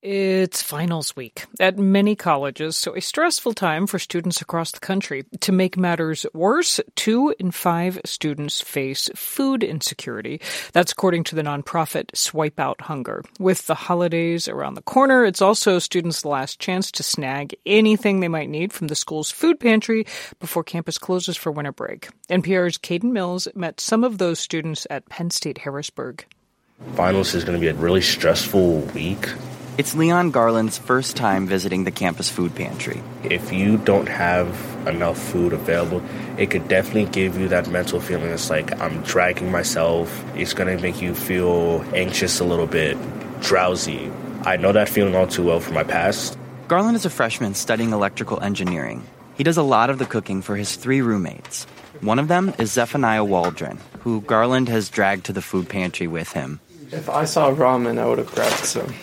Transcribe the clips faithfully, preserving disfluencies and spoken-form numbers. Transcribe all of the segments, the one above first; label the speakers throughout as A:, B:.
A: It's finals week at many colleges, so a stressful time for students across the country. To make matters worse, two in five students face food insecurity. That's according to the nonprofit Swipe Out Hunger. With the holidays around the corner, it's also students' last chance to snag anything they might need from the school's food pantry before campus closes for winter break. N P R's Caden Mills met some of those students at Penn State Harrisburg.
B: Finals is going to be a really stressful week.
C: It's Leon Garland's first time visiting the campus food pantry.
B: If you don't have enough food available, it could definitely give you that mental feeling. It's like I'm dragging myself. It's going to make you feel anxious a little bit, drowsy. I know that feeling all too well from my past.
C: Garland is a freshman studying electrical engineering. He does a lot of the cooking for his three roommates. One of them is Zephaniah Waldron, who Garland has dragged to the food pantry with him.
D: If I saw ramen, I would have grabbed some.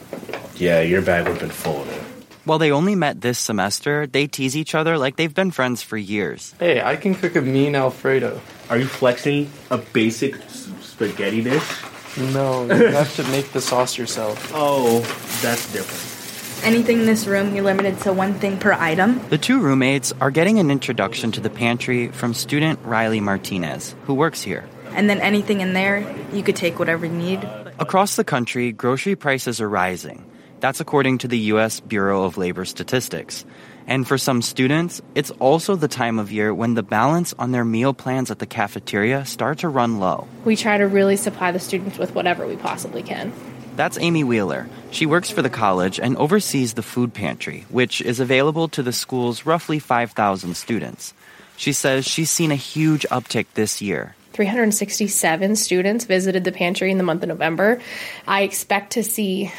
B: Yeah, your bag would have been full.
C: While they only met this semester, they tease each other like they've been friends for years.
D: Hey, I can cook a mean Alfredo.
B: Are you flexing a basic spaghetti dish?
D: No, you have to make the sauce yourself.
B: Oh, that's different.
E: Anything in this room, you're limited to one thing per item.
C: The two roommates are getting an introduction to the pantry from student Riley Martinez, who works here.
E: And then anything in there, you could take whatever you need.
C: Across the country, grocery prices are rising. That's according to the U S Bureau of Labor Statistics. And for some students, it's also the time of year when the balance on their meal plans at the cafeteria start to run low.
F: We try to really supply the students with whatever we possibly can.
C: That's Amy Wheeler. She works for the college and oversees the food pantry, which is available to the school's roughly five thousand students. She says she's seen a huge uptick this year.
F: three hundred sixty-seven students visited the pantry in the month of November. I expect to see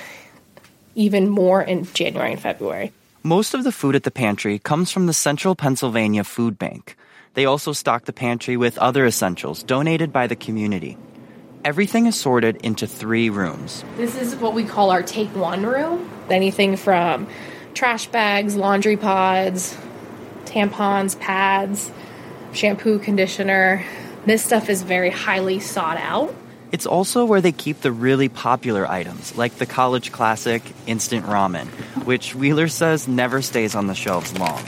F: even more in January and February.
C: Most of the food at the pantry comes from the Central Pennsylvania Food Bank. They also stock the pantry with other essentials donated by the community. Everything is sorted into three rooms.
F: This is what we call our Take One room. Anything from trash bags, laundry pods, tampons, pads, shampoo, conditioner. This stuff is very highly sought out.
C: It's also where they keep the really popular items, like the college classic instant ramen, which Wheeler says never stays on the shelves long.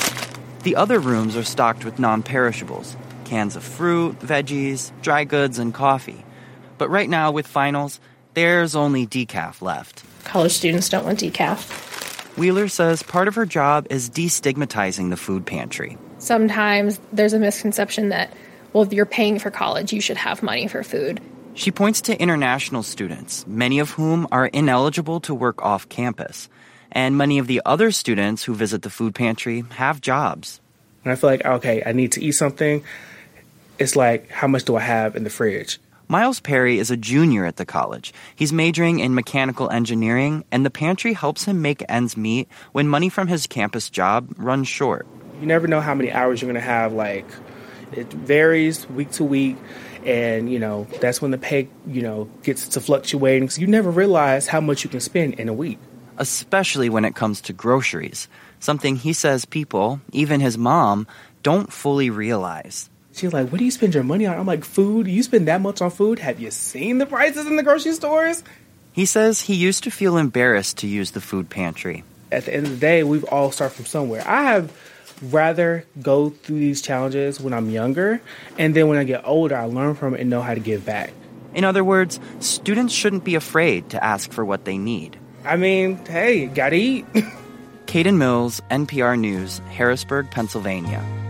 C: The other rooms are stocked with non-perishables, cans of fruit, veggies, dry goods, and coffee. But right now, with finals, there's only decaf left.
F: College students don't want decaf.
C: Wheeler says part of her job is destigmatizing the food pantry.
F: Sometimes there's a misconception that, well, if you're paying for college, you should have money for food.
C: She points to international students, many of whom are ineligible to work off campus. And many of the other students who visit the food pantry have jobs.
G: And I feel like, okay, I need to eat something. It's like, how much do I have in the fridge?
C: Miles Perry is a junior at the college. He's majoring in mechanical engineering, and the pantry helps him make ends meet when money from his campus job runs short.
G: You never know how many hours you're going to have. Like, it varies week to week. And, you know, that's when the pay, you know, gets to fluctuating. So you never realize how much you can spend in a week.
C: Especially when it comes to groceries, something he says people, even his mom, don't fully realize.
G: She's like, what do you spend your money on? I'm like, food? You spend that much on food? Have you seen the prices in the grocery stores?
C: He says he used to feel embarrassed to use the food pantry.
G: At the end of the day, we've all started from somewhere. I have rather go through these challenges when I'm younger, and then when I get older, I learn from it and know how to give back.
C: In other words, students shouldn't be afraid to ask for what they need.
G: I mean, hey, gotta eat.
C: Caden Mills, N P R News, Harrisburg, Pennsylvania.